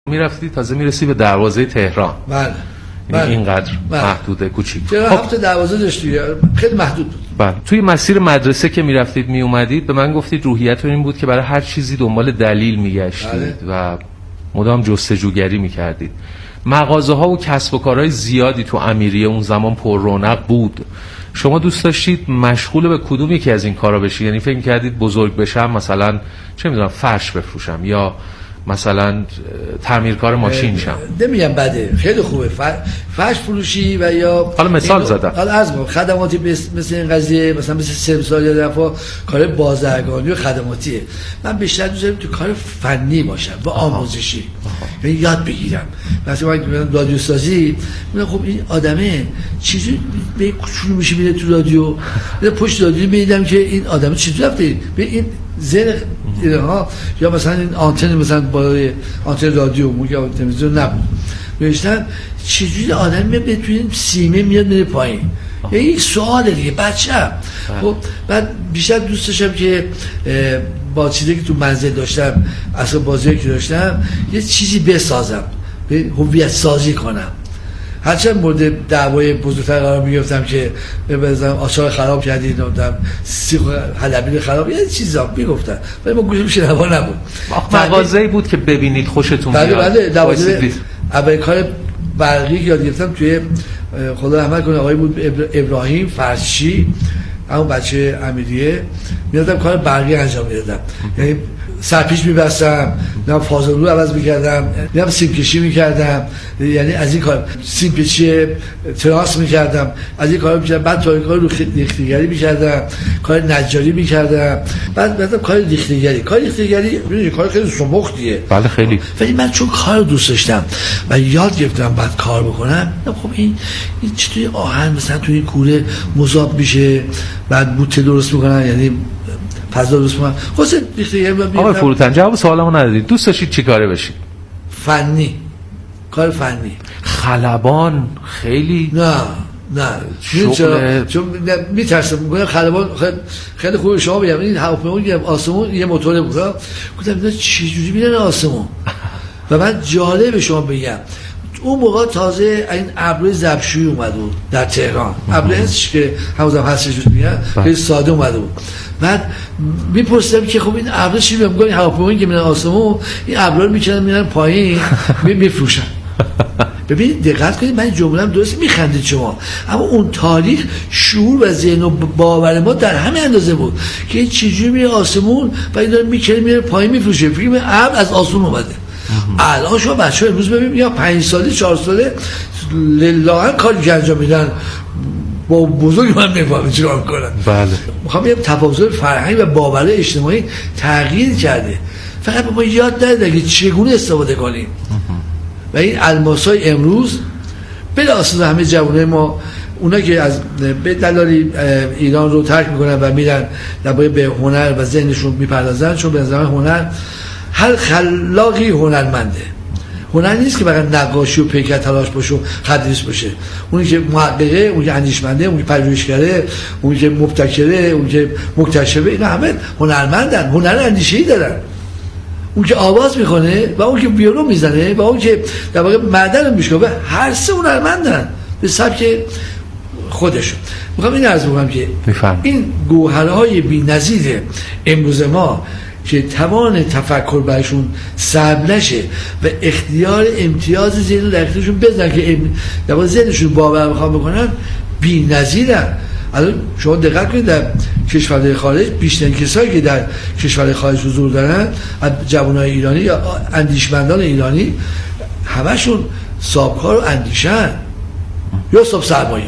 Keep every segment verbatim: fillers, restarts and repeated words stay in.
میرفتی تازه میرسی به دروازه تهران. بله. بله. اینقدر بله. محدوده کوچیک. چرا خب. هفت دروازه داشتی خیلی محدود بود. بله. توی مسیر مدرسه که میرفتید میومدید به من گفتید روحیتتون این بود که برای هر چیزی دنبال دلیل میگشتید بله. و مدام جستجوگری میکردید. مغازه ها و کسب و کارهای زیادی تو امیریه اون زمان پر رونق بود. شما دوست داشتید مشغول به کدوم یکی از این کارا بشید؟ یعنی فکر کردید بزرگ بشم مثلا چه میدونم فرش بفروشم یا مثلا تعمیرکار ماشین شم؟ نمیگم بده، خیلی خوبه. فرش فروشی و یا حالا مثال زدم. حالا از خدماتی مثل این قضیه، مثلا مثل سمسار یا دفعه کار بازرگانی و خدماتیه. من بیشتر دوست دارم تو کار فنی باشم و آموزشی، یعنی یاد بگیرم. مثلا من میگم رادیو سازی، میگم خب این آدمه چیزی به کوچولو میشه میره تو رادیو، میره پشت رادیو میدیدم که این آدمه چطور رفته به این زیر اینها، یا مثلا این آنتن مثلا بالای آنتن رادیو یا تلویزیون نبود، نوشتن چجوری آدم میاد به توی سیمه میاد میره پایین. یه یک سواله دیگه بچه‌ام. خب بعد بیشتر دوست داشتم که با چیزی که تو منزل داشتم، اصلا بازی که داشتم، یه چیزی بسازم، هویت سازی کنم. هرچند مورد دعوای بزرگتر قرار میگفتم که بزنم آچار خراب کردید، نمیدونم سیخ حلبی خراب، یه چیزا میگفتن ولی ما گوشم شنوا نبود. مغازه‌ای بود که ببینید خوشتون بیاد. بله بله دوازده اول کار برقی یاد گرفتم توی خدا رحمت کنه آقای بود ابراهیم فرشی، همون بچه امیریه، میادم کار برقی انجام میدادم. یعنی سرپیچ می‌بستم، نه فازل رو عوض می‌کردم، نه سیم کشی می‌کردم، یعنی از این کار سیم پیچی تراس می‌کردم، از این کارا می‌کردم. بعد تا کار رو ریختگری می‌کردم، کار نجاری می‌کردم، بعد بعدم کار ریختگری. کار ریختگری ببینید کار خیلی سمختیه. بله خیلی. ولی من چون کار رو دوست داشتم و یاد گرفتم بعد کار بکنم، خب این این چطوری آهن مثلا توی این کوره مذاب میشه، بعد بوته درست می‌کنن، یعنی فضا درست می‌کنن. خلاص ریختگری. آقای فروتن جواب سوالمو ندادید. دوست داشتید چیکاره بشید؟ فنی. کار فنی. خلبان خیلی نه نه شغل چون میترسم میگم خلبان خیلی خوبه. شما بگم این هواپیما یه آسمون یه موتور بود، گفتم اینا چه جوری میرن آسمون؟ و من جالب شما بگم اون موقع تازه این ابروی زبشویی اومد بود در تهران، ابروی هستش که همونم هستش بود میگن خیلی ساده اومده بود. بعد میپرسیدم که خب این ابرو چی میگم؟ این هواپیمایی که میرن آسمون این ابرو رو میکنن میرن پایین میفروشن. ببینید دقت کنید، من جمله‌ام درست میخندید شما، اما اون تاریخ شعور و ذهن و باور ما در همین اندازه بود که چجوری میره آسمون و این داره میکنه میره پایین میفروشه. فیلم ابر از آسمون اومده. الان شما بچه‌ها امروز ببینید یا پنج ساله چهار ساله لله کاری که انجام میدن با بزرگ من نمی‌فهمم چیکار کنن. بله. میخوام یه تفاوت فرهنگی و باور اجتماعی تغییر کرده. فقط ما یاد ندادیم که چگونه استفاده کنیم. و این الماسای امروز بلاساس همه جوانای ما، اونا که از به دلالی ایران رو ترک میکنن و میرن درباره به هنر و ذهنشون میپردازن، چون به نظر هنر هر خلاقی هنرمنده. هنر نیست که فقط نقاشی و پیکر تلاش باشه و خطریس باشه. اونی که محققه، اونی که اندیشمنده، اونی که پژوهشگره، اونی که مبتکره، اونی که مکتشفه، اینا همه هنرمندن، هنر اندیشه‌ای دارن. اون که آواز میکنه و اون که ویولون میزنه و اون که در واقع معدن میشکافه، هر سه هنرمندن به سبک خودشون. میخوام این عرض بکنم که میفهم. این گوهرهای بی‌نظیر امروز ما که توان تفکر برشون صعب نشه و اختیار امتیاز ذهن در اختیارشون بزنن که در واقع ذهنشون باور میخوام بکنن، بی‌نظیرن. الان شما دقت کنید در کشورهای خارج بیشترین کسایی که در کشورهای خارج حضور دارن از جوانای ایرانی یا اندیشمندان ایرانی، همشون صاحبکار و اندیشن یا صاحب سرمایه.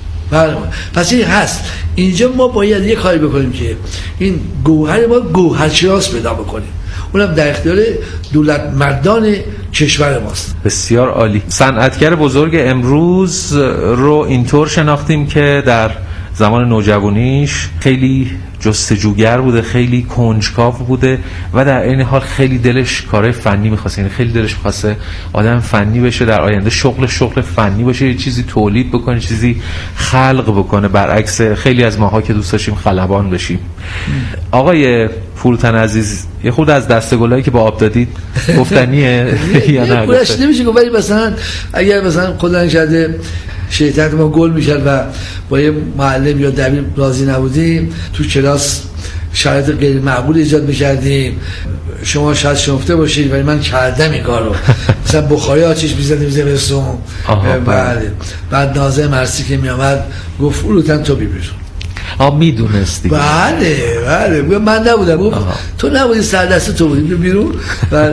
پس این هست اینجا ما باید یه کاری بکنیم که این گوهر ما گوهرشناس پیدا بکنیم، اونم در اختیار دولت مردان کشور ماست. بسیار عالی. صنعتگر بزرگ امروز رو اینطور شناختیم که در زمان نوجوانیش خیلی جستجوگر بوده، خیلی کنجکاو بوده و در این حال خیلی دلش کار فنی می‌خواسته، یعنی خیلی دلش می‌خواسته آدم فنی بشه، در آینده شغل شغل فنی باشه، یه چیزی تولید بکنه، چیزی خلق بکنه، برعکس خیلی از ماها که دوست داشتیم خلبان بشیم. آقای فروتن عزیز، یه خود از دسته‌گلایی که با آب دادید گفتنیه یا نه؟ پولش نمیشه گفت، ولی مثلا اگر مثلا خدا نکرده شیطان ما گل میشد و با یه معلم یا دبیر راضی نبودیم، تو کلاس شرایط غیر معقول ایجاد می‌کردیم. شما شاید شنفته باشید ولی من کردم این کارو. مثلا بخاری آتیش می‌زدیم زمستون. بله. بعد نازه مرسی که میامد گفت فروتن تو بی بیرون. آ میدونستی؟ بله بله من نبودم، گفت تو نبودی، سر دست تو بودی بیرون. و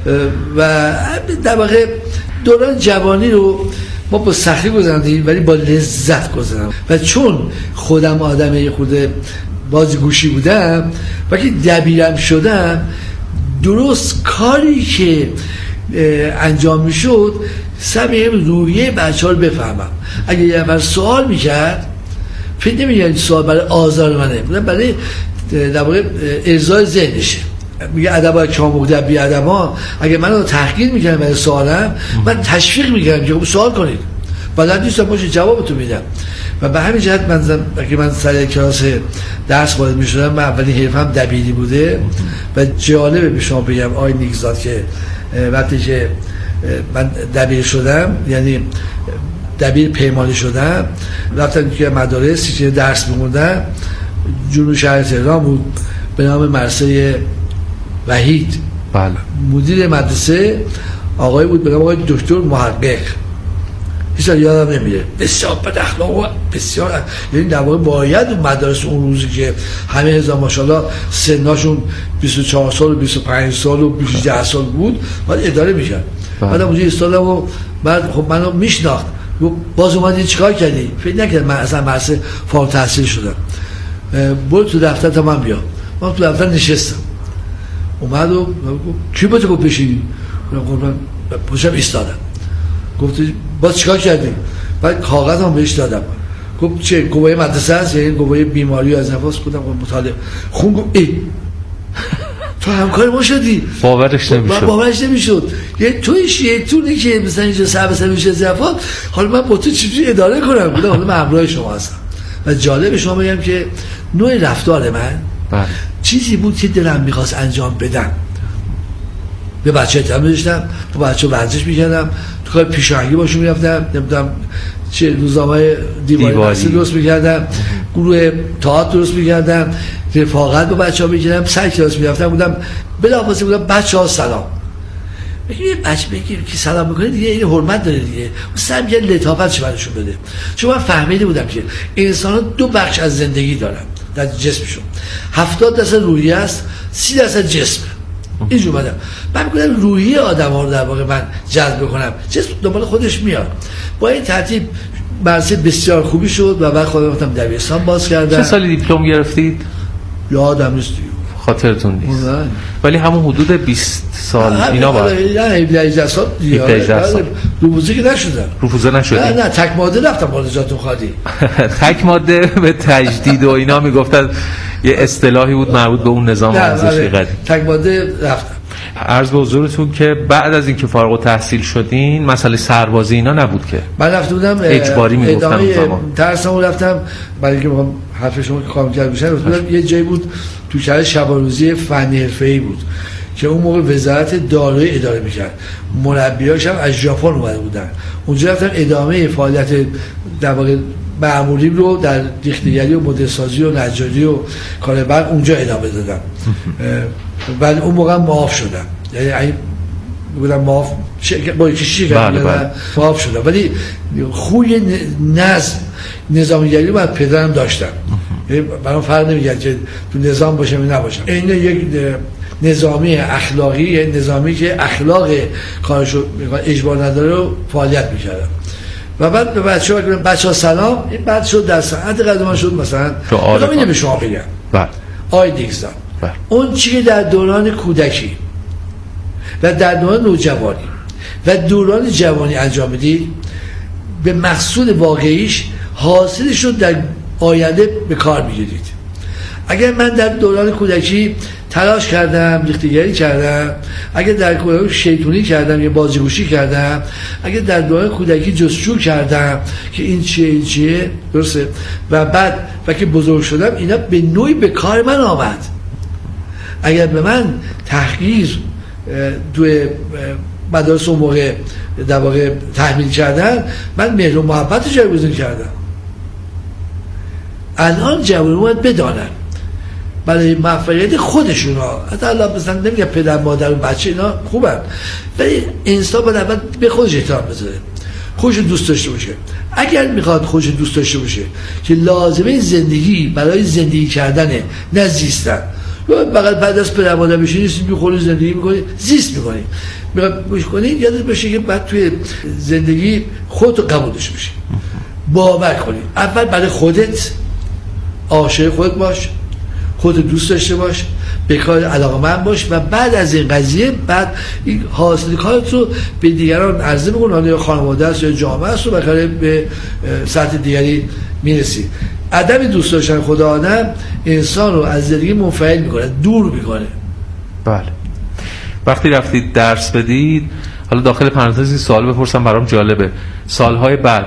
و در واقع دوران جوانی رو ما با سختی گذراندیم ولی با لذت گذراندیم. و چون خودم آدم یه خورده بازیگوشی بودم و که دبیرم شدم، درست کاری که انجام میشد سعی روحیه بچه‌ها رو بفهمم. اگه یه نفر سوال میکرد، فکر نمی‌کردم سوال برای آزار منه، بودم برای در واقع ارضای ذهنشه. میگه ادبا کاموده بی ادبا، اگه منو تحقیر میکنن برای سوالم، من تشویق میکنم که خب سوال کنید، بلد نیستم باشه جوابتون میدم. و به همین جهت من زم... که من سر کلاس درس وارد میشدم، من اولین حرفم دبیری بوده و جالبه به شما بگم آی نیکزاد که وقتی که من دبیر شدم، یعنی دبیر پیمانی شدم، رفتم که مدارس که درس می‌خوندم جنوب شهر تهران بود به نام مدرسه وحید. بله. مدیر مدرسه آقای بود به نام آقای دکتر محقق، هیچ یادم نمیره، بسیار بد اخلاق و بسیار، یعنی در واقع باید مدارس اون روزی که همه هزار ماشاءالله سنشون بیست و چهار سال و بیست و پنج سال و بیست و ده سال بود باید اداره میشن. بعد اونجا ایستادم و بعد خب منو میشناخت، باز اومدی چیکار کردی؟ فکر نکردم من اصلا مدرسه فارغ التحصیل شدم. برو تو دفتر تا من بیا. من تو دفتر نشستم، اومد و کی با تو بشینی؟ من پشتم ایستادم. گفت باز چیکار کردی؟ بعد کاغذم بهش دادم. گفت چه گواهی مدرسه است؟ یعنی گواهی بیماری از نفس. گفتم مطالعه خون. گفت ای تو همکار ما شدی؟ باورش نمیشد. باورش نمیشد. یه توی شیطونی که مثلا اینجا سر به سر میشه زفاف، حالا من با تو چجوری اداره کنم؟ گفتم حالا من همراه شما هستم. و جالب شما بگم که نوع رفتار من بله. چیزی بود که دلم میخواست انجام بدم. به بچه تمرین داشتم، با بچه ورزش میکردم، تو کار پیشاهنگی باشون میرفتم، نمیدونم چه روزنامه دیواری, دیواری. درست میکردم، گروه تئاتر درست میکردم، رفاقت با بچه‌ها میکردم، سر کلاس میرفتم، بودم بلافاصله بودم بچه‌ها سلام. بگید بچه بگید که سلام میکنه دیگه این حرمت داره دیگه. اون سعی می‌کرد لطافت براشون بده. چون من فهمیده بودم که انسان‌ها دو بخش از زندگی دارن در جسمشون. هفتاد درصد روحی است، سی درصد جسم. اینجور اومدم من میگم روحی آدم‌ها رو در واقع من جذب کنم، جسم دنبال خودش میاد. با این ترتیب برسه بسیار خوبی شد و بعد خودم رفتم دبیرستان باز کردم. چه سالی دیپلم گرفتید؟ یادم نیست، خاطرتون نیست. ولی همون حدود بیست سال اینا بود. نه هجده سال دیگه. روفوزه که نشدم. روفوزه نشدی؟ نه نه تک ماده رفتم بالاتون خادی. تک ماده به تجدید و اینا میگفتن، یه اصطلاحی بود مربوط به اون نظام آموزشی قدیم. تک ماده رفتم. عرض به حضورتون که بعد از اینکه فارغ التحصیل شدین مسئله سربازی اینا نبود که؟ من رفته بودم اجباری میگفتن اون زمان. درسمو رفتم برای اینکه بخوام حرف شما که کامل کرد بشه. رفتم یه جایی بود تو شهر شبانروزی فنی حرفه‌ای بود که اون موقع وزارت داروی اداره میکرد، مربیاش هم از ژاپن اومده بودن. اونجا رفتم ادامه فعالیت در واقع معمولی رو در ریختگری و مدل سازی و نجاری و کار بعد اونجا ادامه دادم. ولی اون موقع معاف شدم، یعنی این بودم معاف با کشی کردم معاف شدم. ولی خوی نظم نظامیگری رو من پدرم داشتم، برام فرق نمی‌کرد که تو نظام باشم یا نباشم. این یک نظامی اخلاقی، نظامی که اخلاق کارشو اجبار نداره رو فعالیت می‌کردم. و بعد به بچه‌ها گفتم بچه‌ها سلام. این بعد شد در ساعت قدم شد مثلا میگم اینو به شما بگم. بله. آی دیگزان. اون چیزی که در دوران کودکی و در دوران نوجوانی و دوران جوانی انجام بدید، به مقصود واقعیش حاصل شد در آینده به کار میگیرید. اگر من در دوران کودکی تلاش کردم، ریختگری کردم، اگر در کودکی شیطونی کردم یا بازیگوشی کردم، اگر در دوران کودکی جستجو کردم که این چیه این چیه درسته و بعد وقتی بزرگ شدم اینا به نوعی به کار من آمد. اگر به من تحقیر توی مدارس اون موقع در واقع تحمیل کردن، من مهر و محبت جایگزین کردم. الان جوانان باید بدانن برای موفقیت خودشون ها، حتی الله مثلا نمیگه پدر مادر و بچه اینا خوبن، ولی انسان باید اول به خودش احترام بذاره، خودش دوست داشته باشه. اگر میخواد خودش دوست داشته باشه که لازمه زندگی برای زندگی کردنه نه زیستن، بغل بعد از پدر مادر بشین نیست میخوری زندگی میکنی زیست میکنی میخواد گوش کنی، یادت باشه که بعد توی زندگی خودتو قبولش بشی، باور کنی. اول برای خودت عاشق خودت باش، خودت دوست داشته باش، به کار علاقه‌مند باش و بعد از این قضیه بعد این حاصل کارت رو به دیگران عرضه می‌کنی، حالا یا خانواده است یا جامعه است و بخاطر به سطح دیگری میرسی. عدم دوست داشتن خود آدم انسان رو از زندگی منفعل میکنه، دور میکنه. بله. وقتی رفتید درس بدید، حالا داخل پرانتز سوال بپرسم برام جالبه، سالهای بعد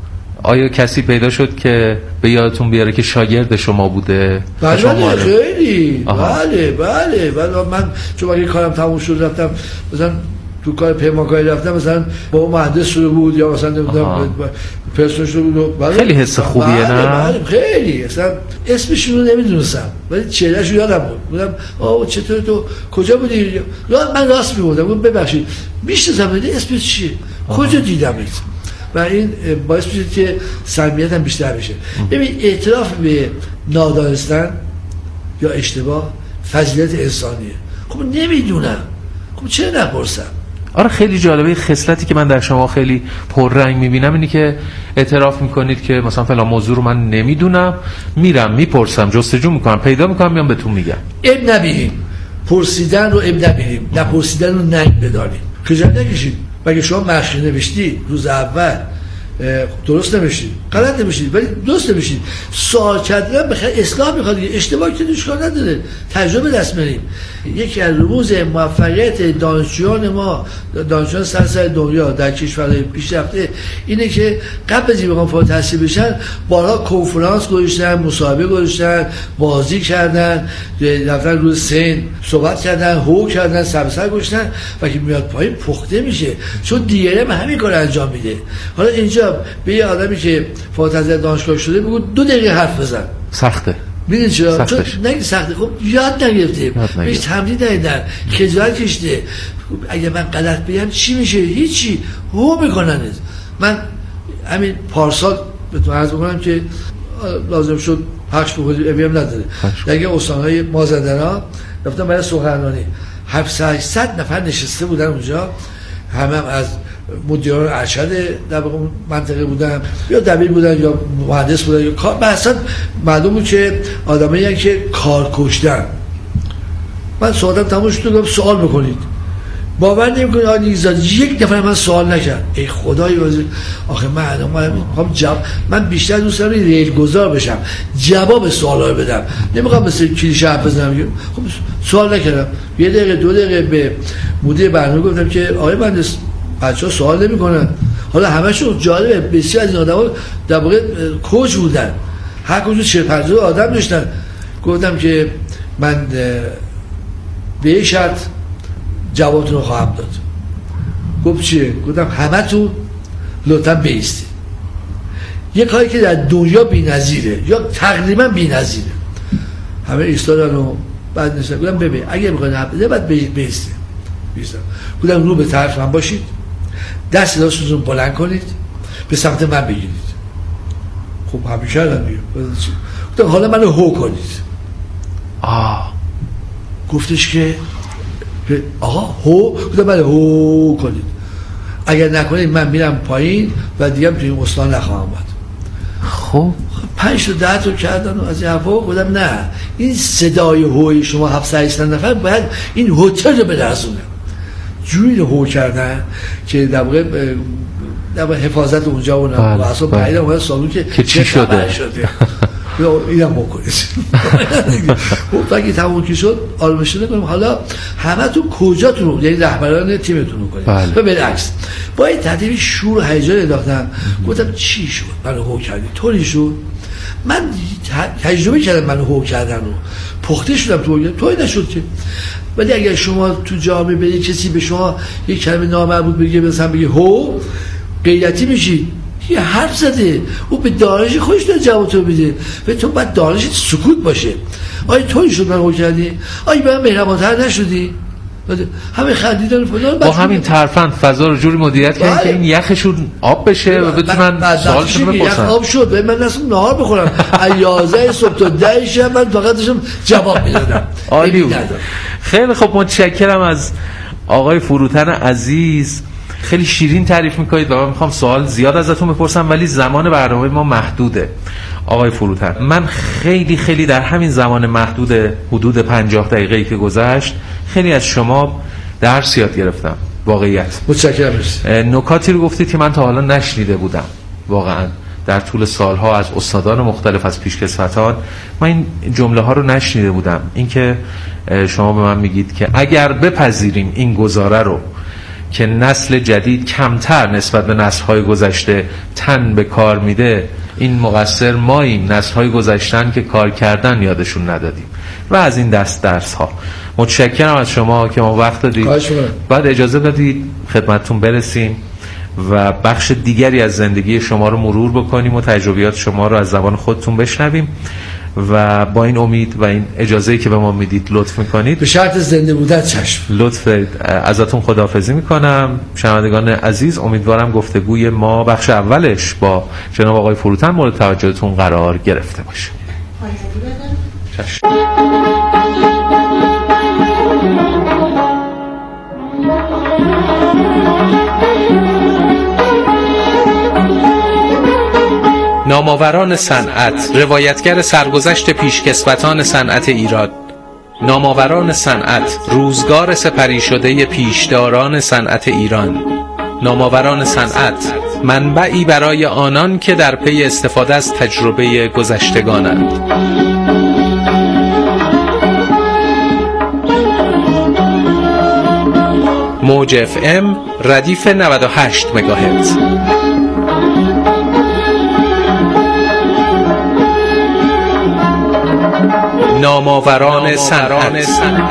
آیا کسی پیدا شد که به یادتون بیاره که شاگرد شما بوده؟ بله بله خیلی بله بله بله من چون اگه کارم تموم شد رفتم مثلا تو کار پیمانکاری رفتم، مثلا با مهندس شده بود یا مثلا نمیدونم پرسنل شده بود. بله. خیلی حس خوبیه بله نه؟ بله خیلی. مثلا اسمشون رو نمیدونستم ولی چهرهش رو یادم بود. بودم آه چطور تو کجا بودی؟ من راست میگفتم ببخشید میشناسم اسمت چیه؟ کجا دیدمت؟ و این باعث میشه که صمیمیت هم بیشتر بشه. ببین اعتراف به نادانستن یا اشتباه فضیلت انسانیه. خب نمیدونم، خب چرا نپرسم؟ آره خیلی جالبه. خصلتی که من در شما خیلی پررنگ میبینم اینی که اعتراف میکنید که مثلا فلان موضوع رو من نمیدونم، میرم میپرسم، جستجو میکنم، پیدا میکنم، میام بهتون میگم. اب نبینیم پرسیدن رو، اب نبینیم نپرسیدن رو ننگ بدانیم. خجالت نکشید. مگه شما مشق نوشتی روز اول درست نوشتید، غلط نوشتید ولی درست نوشتید، سوال کردن بخیر اصلاح میخواد، اشتباه که اشکال نداره، تجربه دست بریم. یکی از رموز موفقیت دانشجویان ما، دانشجویان سراسر دنیا در کشورهای پیشرفته اینه که قبل از اینکه بخوام فارغ التحصیل بشن بارها کنفرانس گذاشتن، مصاحبه گذاشتن، بازی کردن، رفتن روی سن صحبت کردن، هو کردن، سبسر گذاشتن و که میاد پایین پخته میشه، چون دیگری هم همین کار انجام میده. حالا اینجا به یه آدمی که فارغ التحصیل دانشگاه شده بگو دو دقیقه حرف بزن، سخته. میدونی چرا؟ چون نگه سخته، خب یاد نگرفته، بهش تمرین ندیدن، خجالت کشیده. اگه من غلط بگم چی میشه؟ هیچی، هو میکننت. من همین پارسال بهتون عرض بکنم که لازم شد پخش بکنیم، ابیم نداره، دیگه استانهای مازندران رفتم برای سخنرانی، هفتصد هشتصد نفر نشسته بودن اونجا، همه هم از مدیران ارشد در اون منطقه بودن یا دبیر بودن یا مهندس بودن یا کار، اصلا معلوم بود که آدمایی که کار کشتن. من سوالم تموم شد، سوال بکنید. باور نمی‌کنید آقای نیکزاد یک دفعه من سوال نکرد. ای خدای واسه آخه من الان من می‌خوام جواب، من بیشتر دوست دارم ریل گذار بشم، جواب سوالا رو بدم، نمی‌خوام مثل کلیشه حرف بزنم. خب سوال نکردم. یه دقیقه دو دقیقه به مدیر برنامه گفتم که آقای مهندس بچه‌ها سوال نمی‌کنن. حالا همشون جالبه، بسیار از این آدم‌ها در واقع کوچ بودن، هر کدوم چهل پنجاه آدم داشتن. گفتم که من به شرط جوابتون رو خواهم داد. گفت چیه؟ گفتم همه تو لطفا بیستید. یه کاری که در دنیا بی‌نظیره یا تقریبا بی‌نظیره، همه ایستادن و بعد نشستن. گفتم ببین اگه می‌خواید حرف بزنید بعد بیستید. بیستم. گفتم رو به طرف من باشید، دست راستتون رو بلند کنید، به سمت من بگیرید. خب همین کردم دیگه. گفتم حالا منو هو کنید. آه. گفتش که آقا هو، گفتم بله هو کنید، اگر نکنید من میرم پایین و دیگه توی این استان نخواهم اومد. خب پنج تا ده تا کردن و از این حرفا. گفتم نه، این صدای هوی شما هفتصد هشتصد نفر باید این هتل رو بدرسونه. جوری هو کردن که در واقع در واقع حفاظت اونجا و اصلا بعید اومد سالون که که چی شده. اینم بکنید. خب اگه تموم که شد آرامشونه کنیم حالا همه تو کجاتون رو، یعنی رهبران تیمتون رو کنید. و بالعکس با این ترتیب شور و هیجان انداختم، گفتم چی شد منو هو کردی، طوری شد من تجربه کردم منو هو کردن رو، پخته شدم تو هو، توی نشد که. ولی اگر شما تو جامعه برید کسی به شما یک کلمه نامربوط بگه، مثلا بگه هو، غیرتی میشید. یه حرف زده، او به دانش خودش داره جواب تو بده و تو باید دانشت سکوت باشه. آیا توی شد من هو کردی؟ آیا به من مهربان‌تر نشدی؟ همه خندیدن فلان با همین ترفند فضا رو جوری مدیریت کردن که این یخشون آب بشه و بتونن سوالشون بپرسن. یخ آب شد و من نسیم نهار بخورم از یازده صبح تا ده شب من فقط داشتم جواب میدادم. عالی بود. خیلی خب متشکرم از آقای فروتن عزیز، خیلی شیرین تعریف میکنید و من میخوام سوال زیاد ازتون بپرسم ولی زمان برنامه ما محدوده. آقای فروتن، من خیلی خیلی در همین زمان محدود حدود پنجاه دقیقه‌ای که گذشت خیلی از شما درس یاد گرفتم. واقعیت متشکرم. نکاتی رو گفتید که من تا حالا نشنیده بودم واقعا در طول سالها از استادان مختلف، از پیشکسوتان. من این جمله ها رو نشنیده بودم. اینکه شما به من میگید که اگر بپذیریم این گزاره رو که نسل جدید کمتر نسبت به نسل‌های گذشته تن به کار میده، این مقصر ماییم، نسل‌های گذشتن که کار کردن یادشون ندادیم و از این دست درس ها. متشکرم از شما که ما وقت دادید. بعد اجازه بدید خدمتتون برسیم و بخش دیگری از زندگی شما رو مرور بکنیم و تجربیات شما رو از زبان خودتون بشنویم و با این امید و این اجازه‌ای که به ما میدید لطف میکنید، به شرط زنده بودن چشم، لطف ازتون خداحافظی میکنم. شنوندگان عزیز، امیدوارم گفتگوی ما بخش اولش با جناب آقای فروتن مورد توجهتون قرار گرفته باشه. چشم. نامآوران صنعت، روایتگر سرگذشت پیشکسوتان صنعت ایران. نامآوران صنعت، روزگار سپری شده پیشداران صنعت ایران. نامآوران صنعت، منبعی برای آنان که در پی استفاده از تجربه گذشتگانند. موج اف ام ردیف نود و هشت مگاهرتز. نامآوران صنعت.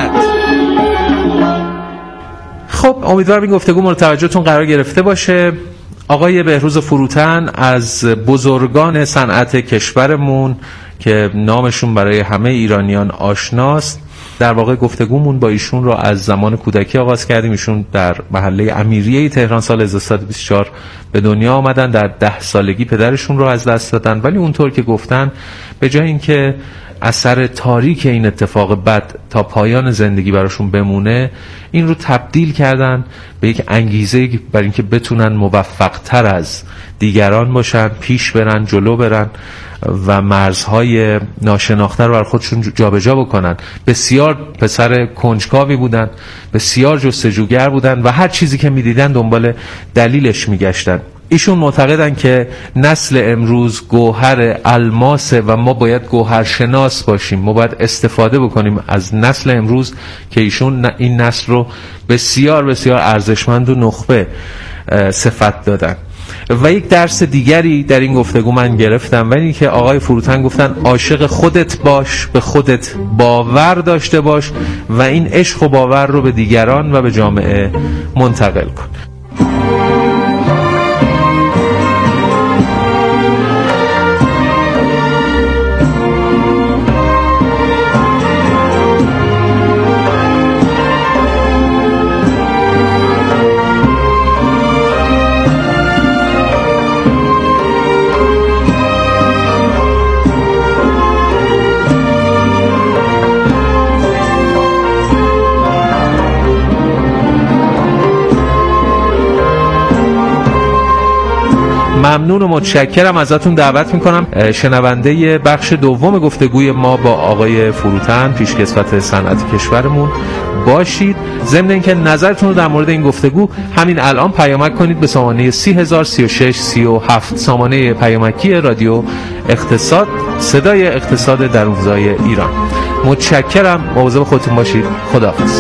خب امیدوارم این گفتگو مورد توجهتون قرار گرفته باشه. آقای بهروز فروتن از بزرگان صنعت کشورمون که نامشون برای همه ایرانیان آشناست. در واقع گفتگومون با ایشون رو از زمان کودکی آغاز کردیم. ایشون در محله امیریه تهران سال هزار و سیصد و بیست و چهار به دنیا آمدن. در ده سالگی پدرشون رو از دست دادن، ولی اونطور که گفتن به جای اینکه اثر تاریک این اتفاق بد تا پایان زندگی براشون بمونه، این رو تبدیل کردن به یک انگیزه برای اینکه بتونن موفق تر از دیگران باشن، پیش برن، جلو برن و مرزهای ناشناخته رو بر خودشون جابجا بکنن. بسیار پسر کنجکاوی بودن، بسیار جستجوگر بودن و هر چیزی که میدیدن دنبال دلیلش میگشتن. ایشون معتقدن که نسل امروز گوهر الماسه و ما باید گوهرشناس باشیم. ما باید استفاده بکنیم از نسل امروز که ایشون این نسل رو بسیار بسیار ارزشمند و نخبه صفت دادن. و یک درس دیگری در این گفتگو من گرفتم، ولی که آقای فروتن گفتن عاشق خودت باش، به خودت باور داشته باش و این عشق و باور رو به دیگران و به جامعه منتقل کن. ممنون و متشکرم ازتون. دعوت میکنم شنونده بخش دوم گفتگوی ما با آقای فروتن، پیشکسوت صنعت کشورمون باشید. ضمن اینکه نظرتون رو در مورد این گفتگو همین الان پیامک کنید به سامانه سی هزار سی و شش سی و هفت، سامانه پیامکی رادیو اقتصاد، صدای اقتصاد در روزهای ایران. متشکرم، مواظب خودتون باشید. خداحافظ.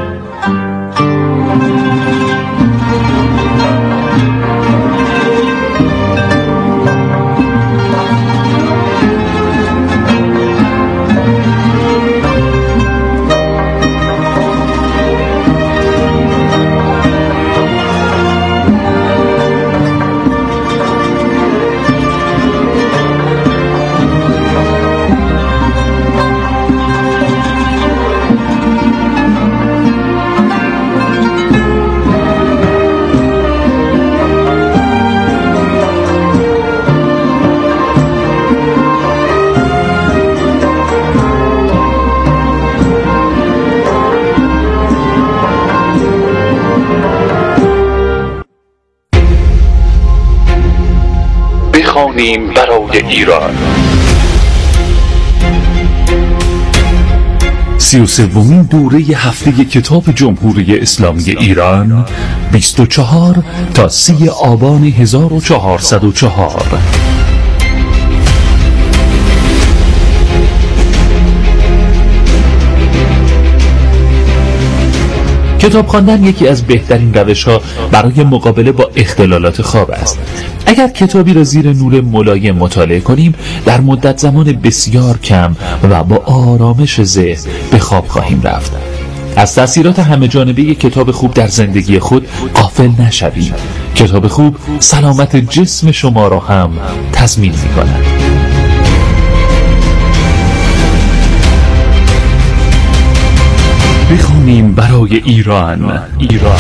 بخوانیم برای ایران. سی و سومین دوره هفته کتاب جمهوری اسلامی ایران، بیست و چهار تا سی آبان هزار و چهارصد و چهار. کتاب خواندن یکی از بهترین روش‌ها برای مقابله با اختلالات خواب است. اگر کتابی را زیر نور ملایم مطالعه کنیم، در مدت زمان بسیار کم و با آرامش ذهن به خواب خواهیم رفت. از تأثیرات همه جانبه کتاب خوب در زندگی خود غافل نشوید. کتاب خوب سلامت جسم شما را هم تضمین می‌کند. بخوانیم برای ایران. ایران.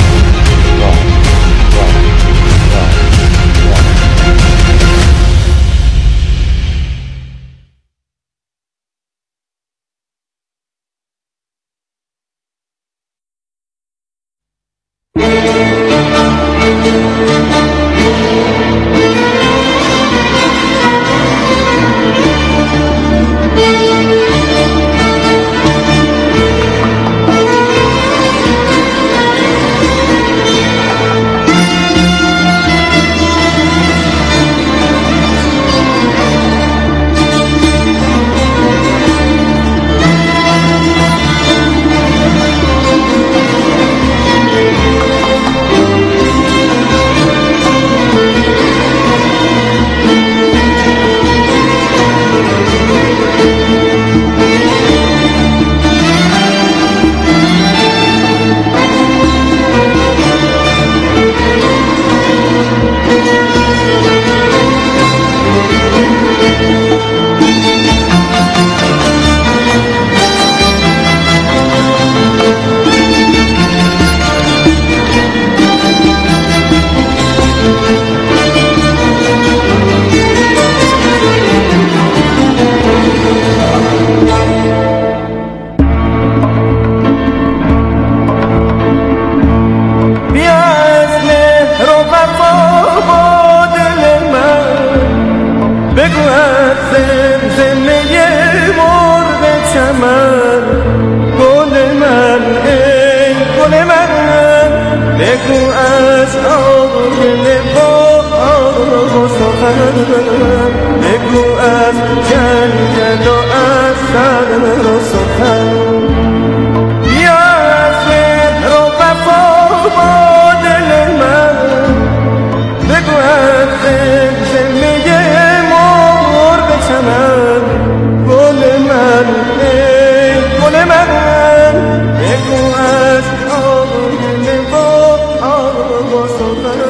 So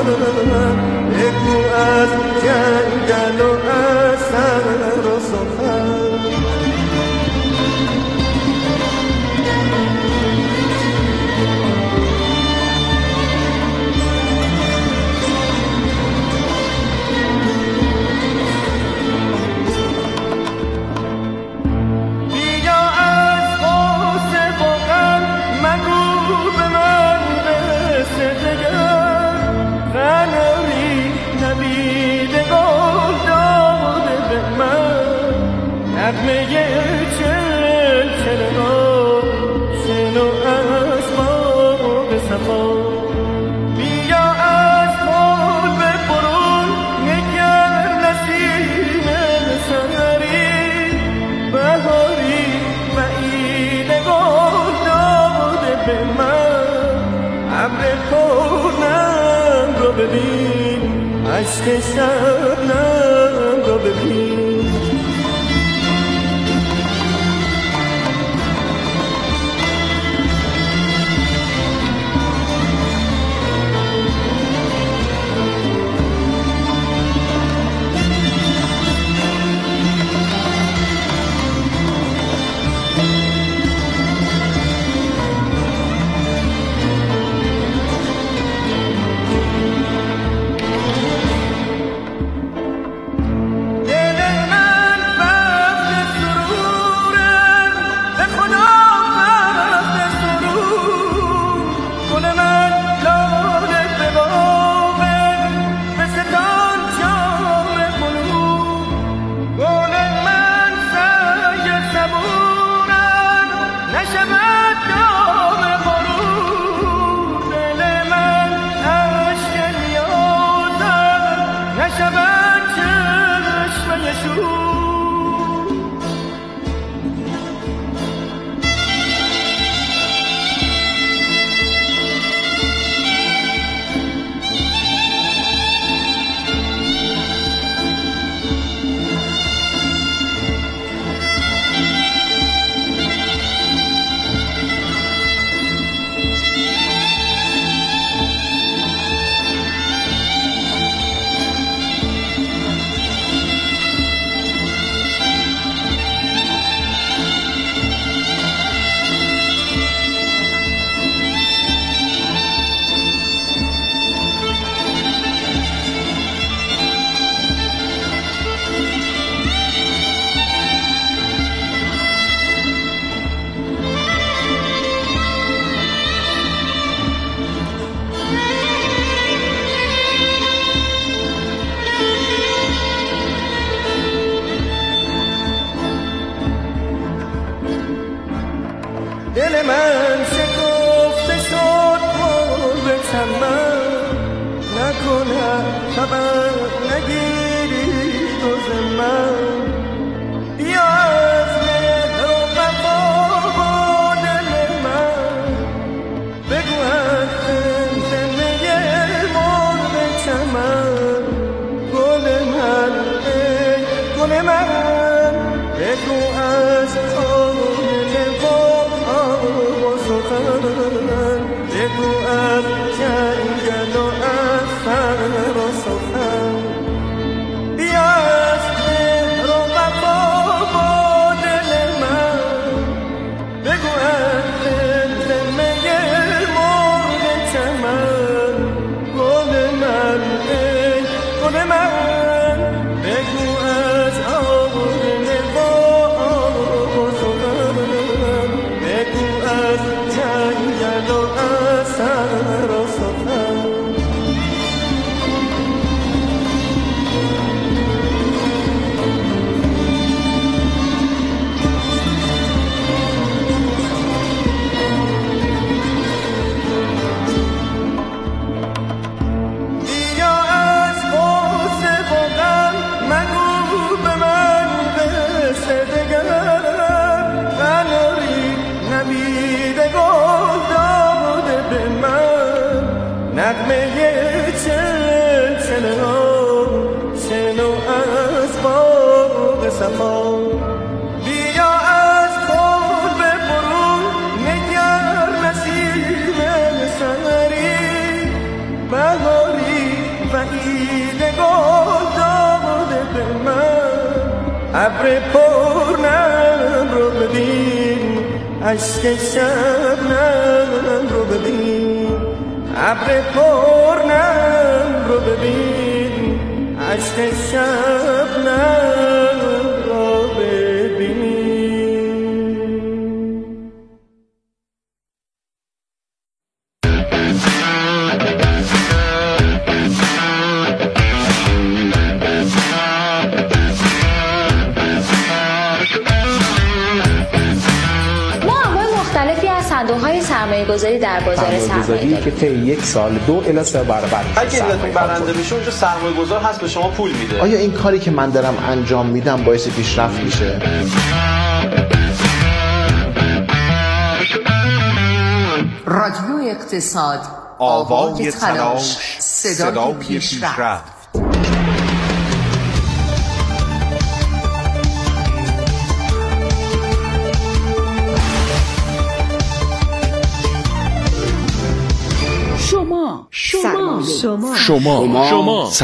نغمه چل چل را شنو از باغ صفا بیا از خود به برون نگر نسیم سحری بهاری بعید گل داده به من ابر پرنم رو ببین عشق شبنم رو ببین دل من شکفته شد گل به چمن نکنه خبر نگیری تو ز من بیا از مهر و وفا با دل من بگو از زمزمه مرغ چمن گل من ای گل من بگو از بگو از جنگل و از سر و سخن بیا از مهر و وفا با دل من بگو از زمزمه مرغ چمن گل من ای گل من بگو از آبر نوا و سخن بگو از جنگل و سر و سخن بیا از غصه و غم مگو به من قصه دگر قناری نبیده گل داده به من نغمه چل چل را شنو از باغ صفا بیا از خود به برون نگر نسیم سحری بهاری بعید گل داده به من ابر پرنم رو ببین عشق شبنم رو ببین ابر پرنم رو ببین عشق شبنم رو ببین. سرمایه‌گذاری در بازار سرمایه‌داری که طی یک سال دو الی سه برابر اگه علتون برنده بشه اونجا سرمایه‌گذار هست به شما پول میده. آیا این کاری که من دارم انجام میدم باعث پیشرفت میشه؟ رادیو اقتصاد، آوای تلاش، صدای پیشرفت. شما شما شما شما شما